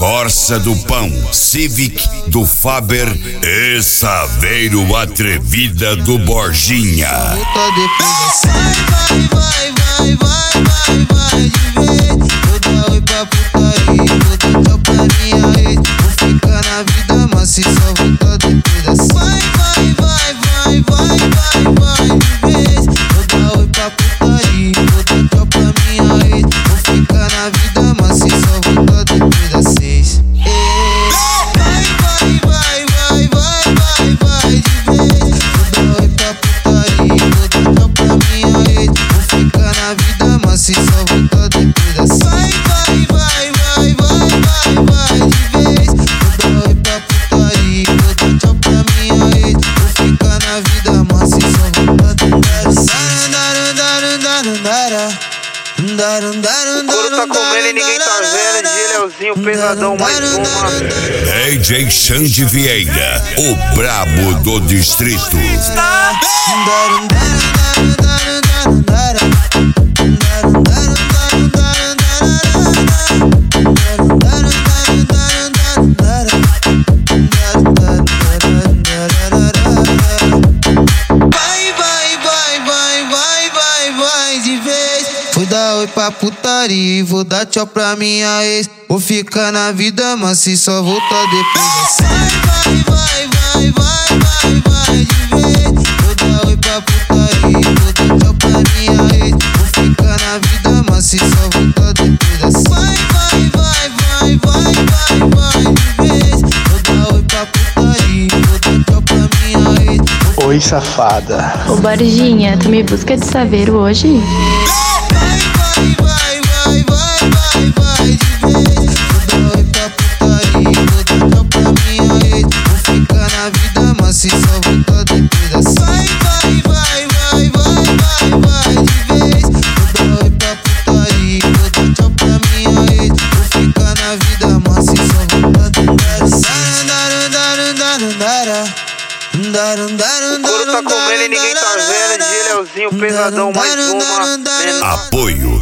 Corsa do Pão, Civic do Faber e Saveiro Atrevida do Borginha. O couro tá comendo e ninguém tá vendo. De Leozinho, pesadão, mais uma. DJ Xande Vieira, o brabo do distrito. Vou dar oi pra putaria e vou dar tchau pra minha ex. Vou ficar na vida, mas e só voltar depois vai de vez. Vou dar oi pra putaria e vou dar tchau pra minha ex. Vou ficar na vida, mas e só voltar depois vai de vez. Vou dar oi pra putaria e vou dar tchau pra minha ex. Oi, safada. Ô Borginha, tu me busca de Saveiro hoje? O couro tá comendo e ninguém tá vendo. De Leozinho, pesadão, mais uma. Apoio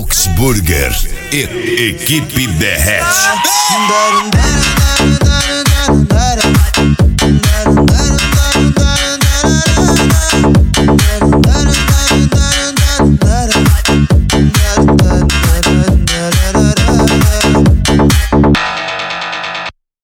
Volksburger e Equipe Derrete.